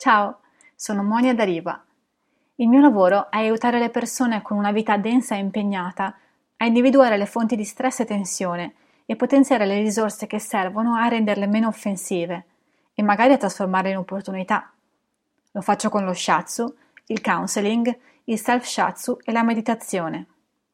Ciao, sono Monia Dariva. Il mio lavoro è aiutare le persone con una vita densa e impegnata a individuare le fonti di stress e tensione e potenziare le risorse che servono a renderle meno offensive e magari a trasformarle in opportunità. Lo faccio con lo shiatsu, il counseling, il self-shiatsu e la meditazione.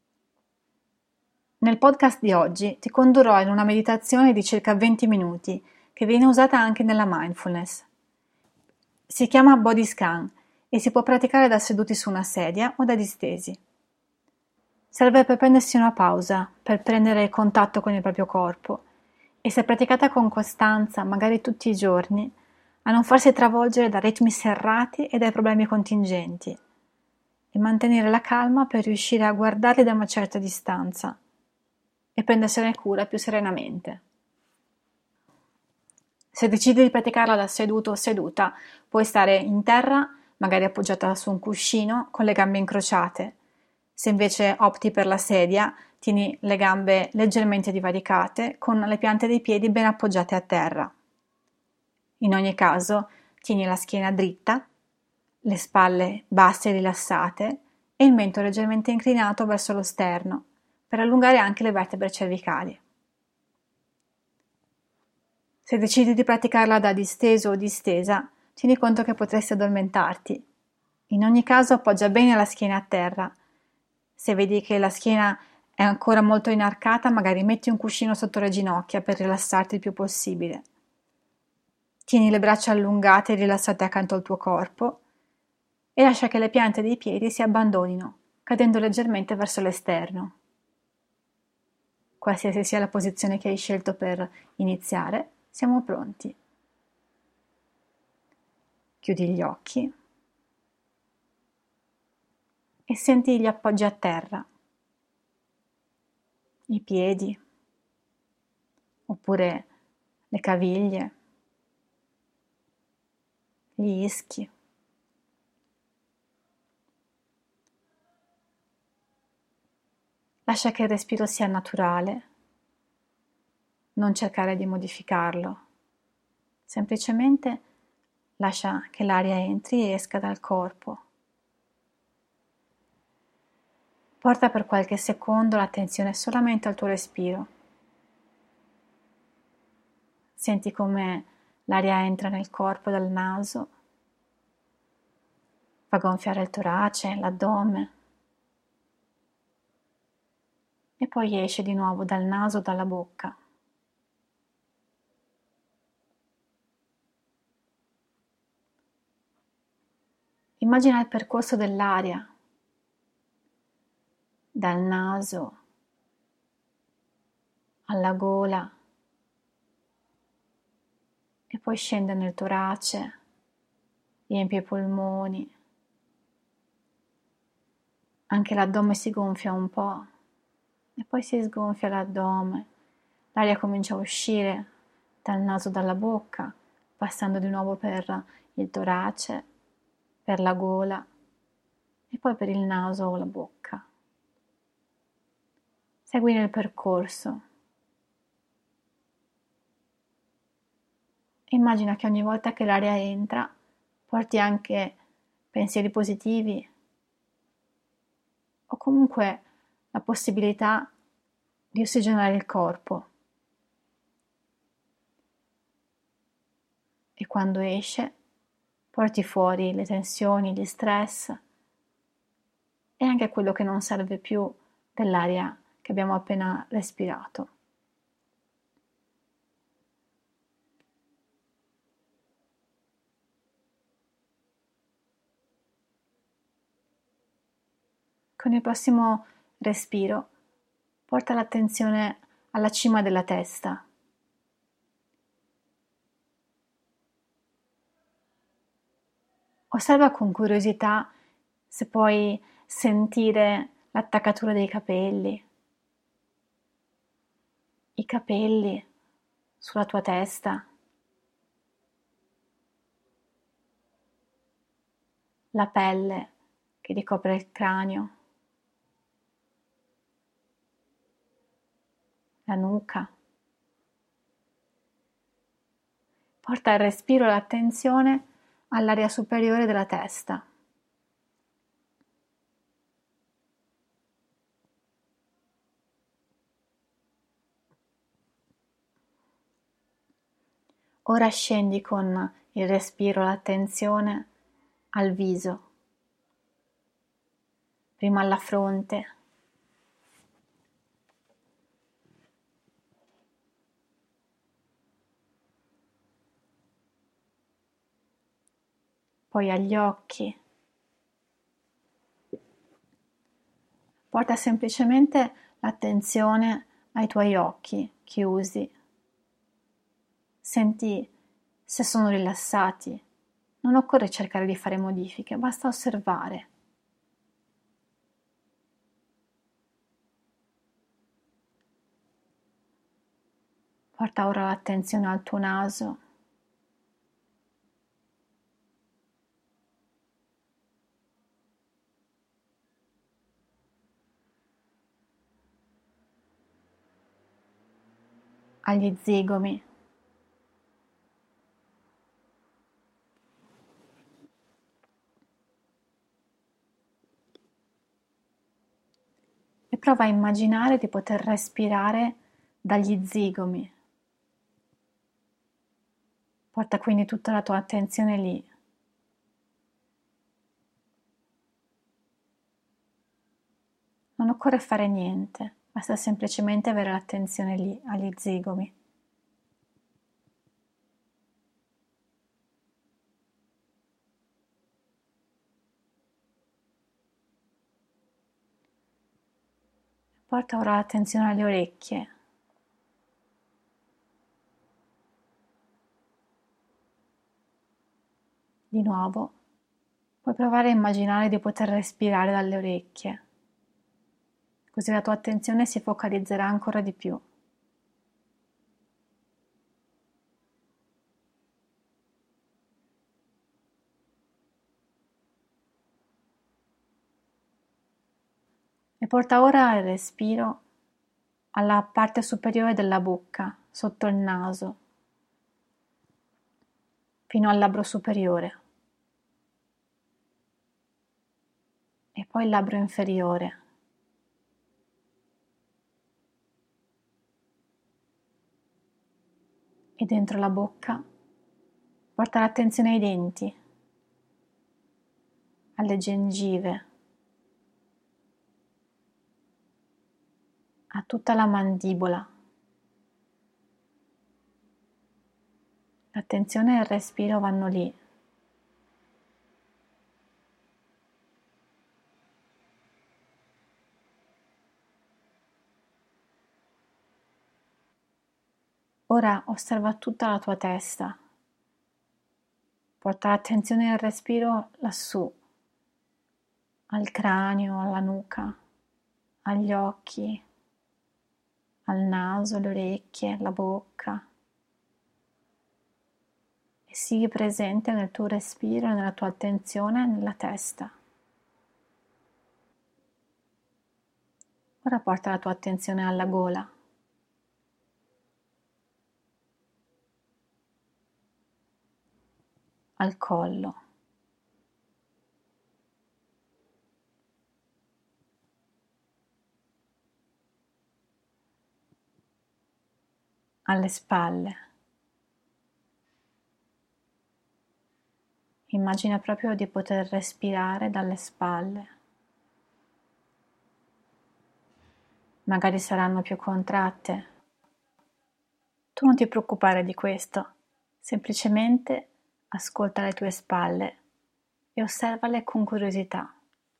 Nel podcast di oggi ti condurrò in una meditazione di circa 20 minuti che viene usata anche nella mindfulness. Si chiama Body Scan e si può praticare da seduti su una sedia o da distesi. Serve per prendersi una pausa, per prendere contatto con il proprio corpo e, se praticata con costanza, magari tutti i giorni, a non farsi travolgere da ritmi serrati e dai problemi contingenti e mantenere la calma per riuscire a guardarli da una certa distanza e prendersene cura più serenamente. Se decidi di praticarla da seduto o seduta, puoi stare in terra, magari appoggiata su un cuscino, con le gambe incrociate. Se invece opti per la sedia, tieni le gambe leggermente divaricate, con le piante dei piedi ben appoggiate a terra. In ogni caso, tieni la schiena dritta, le spalle basse e rilassate e il mento leggermente inclinato verso lo sterno, per allungare anche le vertebre cervicali. Se decidi di praticarla da disteso o distesa, tieni conto che potresti addormentarti. In ogni caso appoggia bene la schiena a terra. Se vedi che la schiena è ancora molto inarcata, magari metti un cuscino sotto le ginocchia per rilassarti il più possibile. Tieni le braccia allungate e rilassate accanto al tuo corpo e lascia che le piante dei piedi si abbandonino, cadendo leggermente verso l'esterno. Qualsiasi sia la posizione che hai scelto per iniziare, siamo pronti. Chiudi gli occhi e senti gli appoggi a terra, i piedi, oppure le caviglie, gli ischi. Lascia che il respiro sia naturale, non cercare di modificarlo, semplicemente lascia che l'aria entri e esca dal corpo. Porta per qualche secondo l'attenzione solamente al tuo respiro. Senti come l'aria entra nel corpo dal naso, fa gonfiare il torace, l'addome e poi esce di nuovo dal naso o dalla bocca. Immagina il percorso dell'aria dal naso alla gola e poi scende nel torace, riempie i polmoni, anche l'addome si gonfia un po' e poi si sgonfia l'addome, l'aria comincia a uscire dal naso, dalla bocca, passando di nuovo per il torace, per la gola e poi per il naso o la bocca. Segui nel percorso. Immagina che ogni volta che l'aria entra porti anche pensieri positivi o comunque la possibilità di ossigenare il corpo. E quando esce porti fuori le tensioni, gli stress e anche quello che non serve più dell'aria che abbiamo appena respirato. Con il prossimo respiro porta l'attenzione alla cima della testa. Osserva con curiosità se puoi sentire l'attaccatura dei capelli, i capelli sulla tua testa, la pelle che ricopre il cranio, la nuca. Porta il respiro e l'attenzione all'area superiore della testa. Ora scendi con il respiro l'attenzione al viso, prima alla fronte, poi agli occhi. Porta semplicemente l'attenzione ai tuoi occhi chiusi. Senti se sono rilassati. Non occorre cercare di fare modifiche, basta osservare. Porta ora l'attenzione al tuo naso. Agli zigomi. E prova a immaginare di poter respirare dagli zigomi. Porta quindi tutta la tua attenzione lì. Non occorre fare niente, basta semplicemente avere l'attenzione lì, agli zigomi. Porta ora l'attenzione alle orecchie. Di nuovo, puoi provare a immaginare di poter respirare dalle orecchie, così la tua attenzione si focalizzerà ancora di più. E porta ora il respiro alla parte superiore della bocca, sotto il naso, fino al labbro superiore. E poi il labbro inferiore. E dentro la bocca porta l'attenzione ai denti, alle gengive, a tutta la mandibola. L'attenzione e il respiro vanno lì. Ora osserva tutta la tua testa. Porta l'attenzione al respiro lassù, al cranio, alla nuca, agli occhi, al naso, le orecchie, la bocca. E sii presente nel tuo respiro e nella tua attenzione nella testa. Ora porta la tua attenzione alla gola. Al collo, alle spalle. Immagina proprio di poter respirare dalle spalle. Magari saranno più contratte. Tu non ti preoccupare di questo, semplicemente ascolta le tue spalle e osservale con curiosità.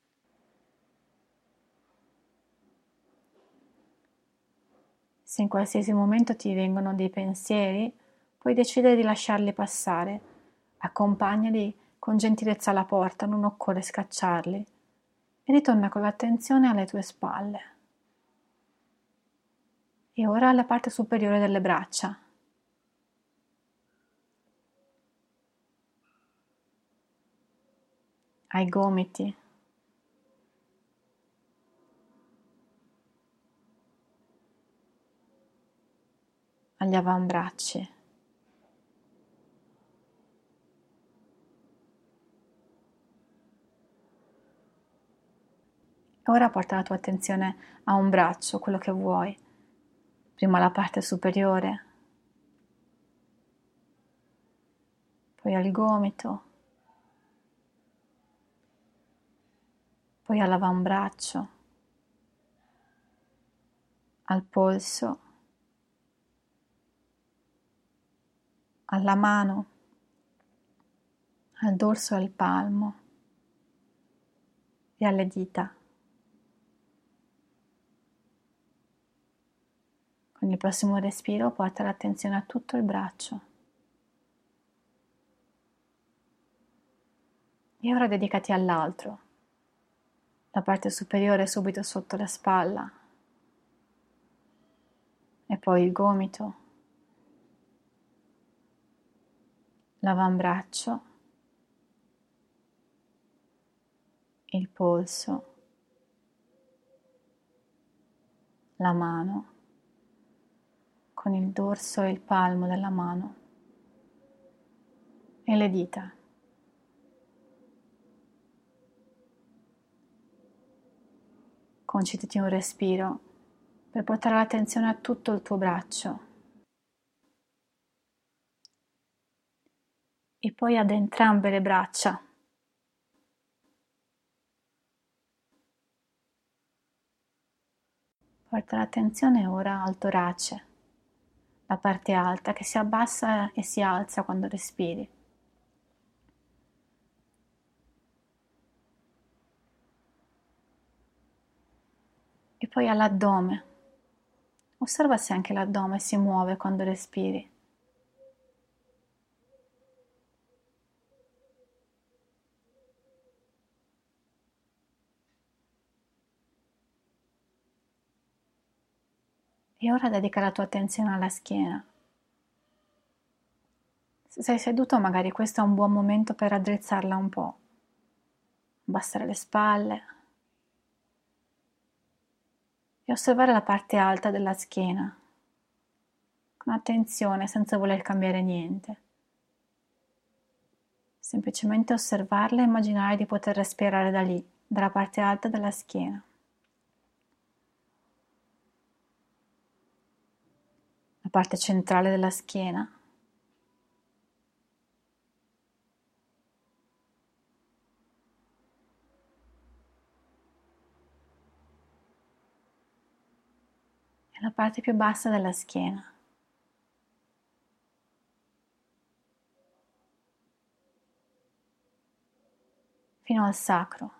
Se in qualsiasi momento ti vengono dei pensieri, puoi decidere di lasciarli passare, accompagnali con gentilezza alla porta, non occorre scacciarli, e ritorna con l'attenzione alle tue spalle. E ora alla parte superiore delle braccia. Ai gomiti, agli avambracci, Ora porta la tua attenzione a un braccio, quello che vuoi. Prima la parte superiore, poi al gomito, poi all'avambraccio, al polso, alla mano, al dorso e al palmo e alle dita. Con il prossimo respiro porta l'attenzione a tutto il braccio. E ora dedicati all'altro, la parte superiore subito sotto la spalla, e poi il gomito, l'avambraccio, il polso, la mano, con il dorso e il palmo della mano e le dita. Concediti un respiro per portare l'attenzione a tutto il tuo braccio e poi ad entrambe le braccia. Porta l'attenzione ora al torace, la parte alta che si abbassa e si alza quando respiri. E poi all'addome. Osserva se anche l'addome si muove quando respiri. E ora dedica la tua attenzione alla schiena. Se sei seduto, magari questo è un buon momento per raddrizzarla un po', abbassare le spalle e osservare la parte alta della schiena, con attenzione, senza voler cambiare niente. Semplicemente osservarla e immaginare di poter respirare da lì, dalla parte alta della schiena. La parte centrale della schiena. E la parte più bassa della schiena. Fino al sacro.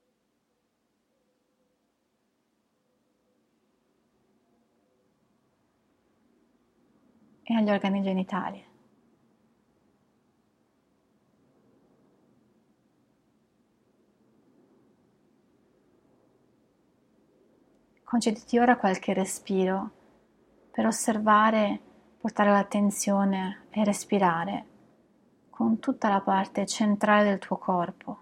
E agli organi genitali. Concediti ora qualche respiro per osservare, portare l'attenzione e respirare con tutta la parte centrale del tuo corpo,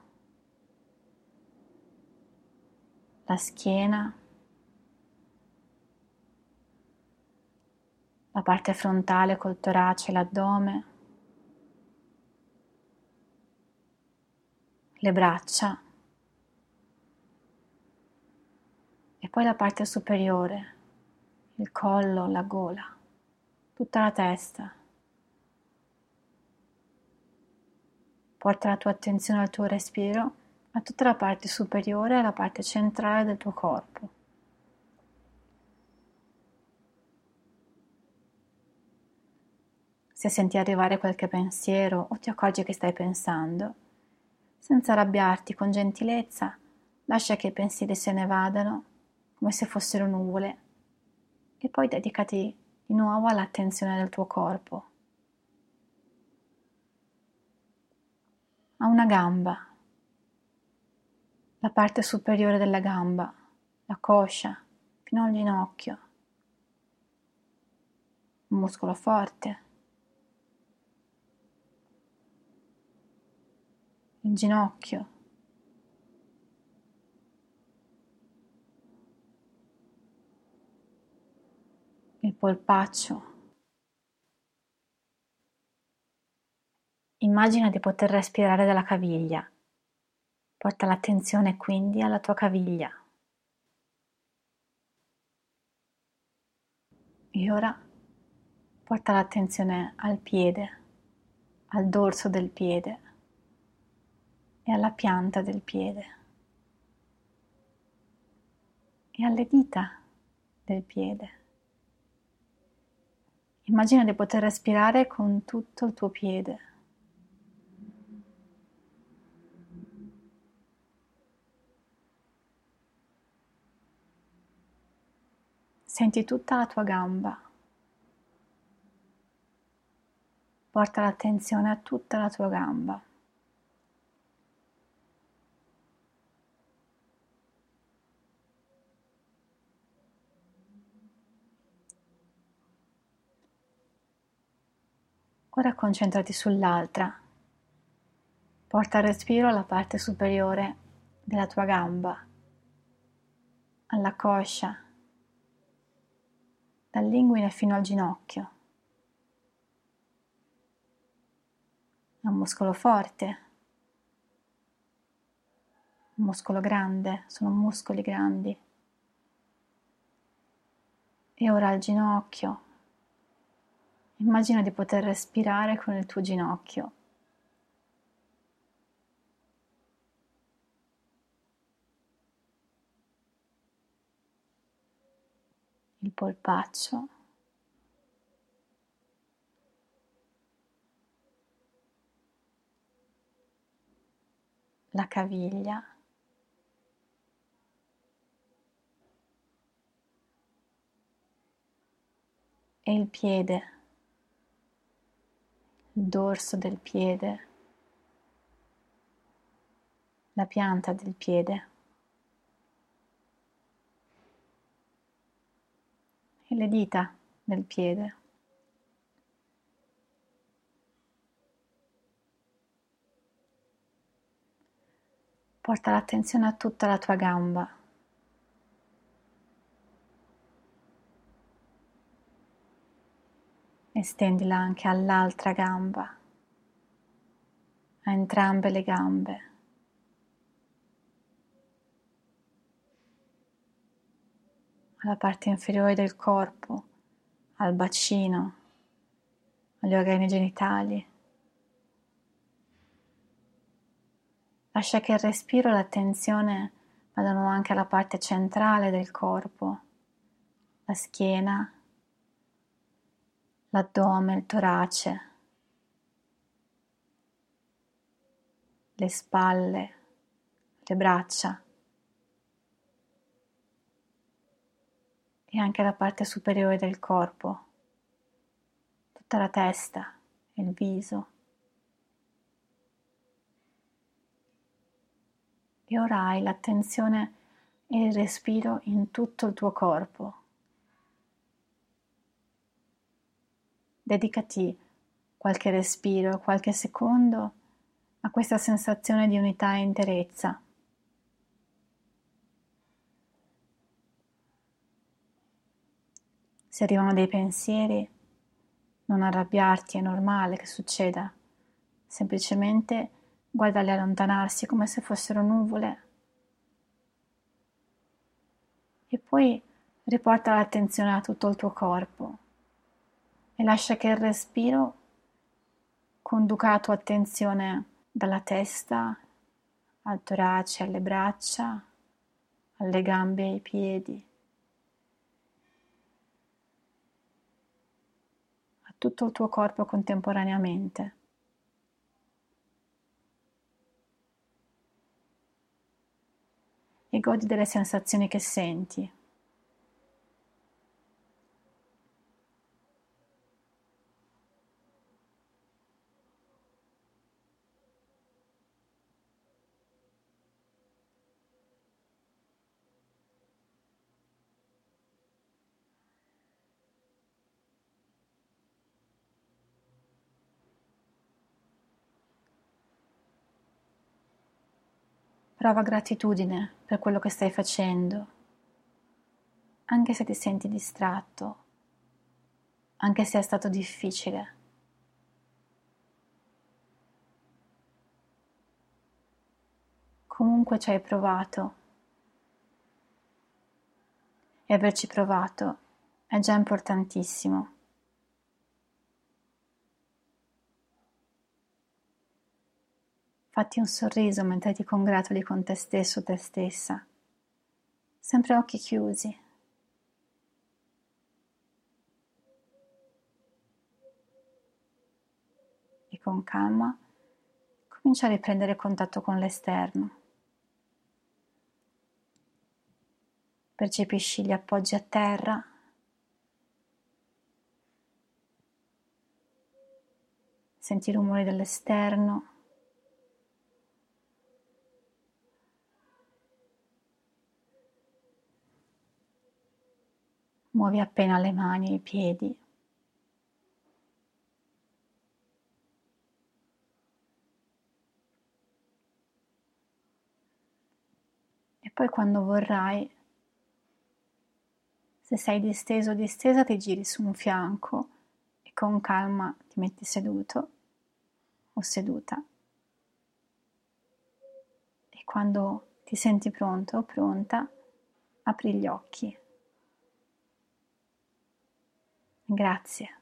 la schiena, la parte frontale col torace e l'addome, le braccia e poi la parte superiore, il collo, la gola, tutta la testa. Porta la tua attenzione al tuo respiro, a tutta la parte superiore e alla parte centrale del tuo corpo. Se senti arrivare qualche pensiero o ti accorgi che stai pensando, senza arrabbiarti, con gentilezza, lascia che i pensieri se ne vadano come se fossero nuvole e poi dedicati di nuovo all'attenzione del tuo corpo. A una gamba, la parte superiore della gamba, la coscia, fino al ginocchio, un muscolo forte, il ginocchio, il polpaccio. Immagina di poter respirare dalla caviglia. Porta l'attenzione quindi alla tua caviglia. E ora porta l'attenzione al piede, al dorso del piede e alla pianta del piede e alle dita del piede. Immagina di poter respirare con tutto il tuo piede. Senti tutta la tua gamba. Porta l'attenzione a tutta la tua gamba. Ora concentrati sull'altra. Porta il respiro alla parte superiore della tua gamba, alla coscia, dall'inguine fino al ginocchio. È un muscolo forte, un muscolo grande, sono muscoli grandi. E ora al ginocchio. Immagina di poter respirare con il tuo ginocchio. Il polpaccio. La caviglia. E il piede. Il dorso del piede. La pianta del piede. E le dita del piede. Porta l'attenzione a tutta la tua gamba. Estendila anche all'altra gamba, a entrambe le gambe. Alla parte inferiore del corpo, al bacino, agli organi genitali. Lascia che il respiro e l'attenzione vadano anche alla parte centrale del corpo, la schiena, l'addome, il torace, le spalle, le braccia e anche la parte superiore del corpo, tutta la testa e il viso. E ora hai l'attenzione e il respiro in tutto il tuo corpo. Dedicati qualche respiro, qualche secondo a questa sensazione di unità e interezza. Se arrivano dei pensieri, non arrabbiarti, è normale che succeda. Semplicemente guardali allontanarsi come se fossero nuvole. E poi riporta l'attenzione a tutto il tuo corpo e lascia che il respiro conduca la tua attenzione dalla testa al torace, alle braccia, alle gambe e ai piedi, a tutto il tuo corpo contemporaneamente. E godi delle sensazioni che senti. Prova gratitudine per quello che stai facendo, anche se ti senti distratto, anche se è stato difficile. Comunque ci hai provato e averci provato è già importantissimo. Fatti un sorriso mentre ti congratuli con te stesso o te stessa, sempre a occhi chiusi. E con calma comincia a riprendere contatto con l'esterno. Percepisci gli appoggi a terra, senti i rumori dell'esterno, muovi appena le mani e i piedi. E poi quando vorrai, se sei disteso o distesa, ti giri su un fianco e con calma ti metti seduto o seduta. E quando ti senti pronto o pronta, apri gli occhi. Grazie.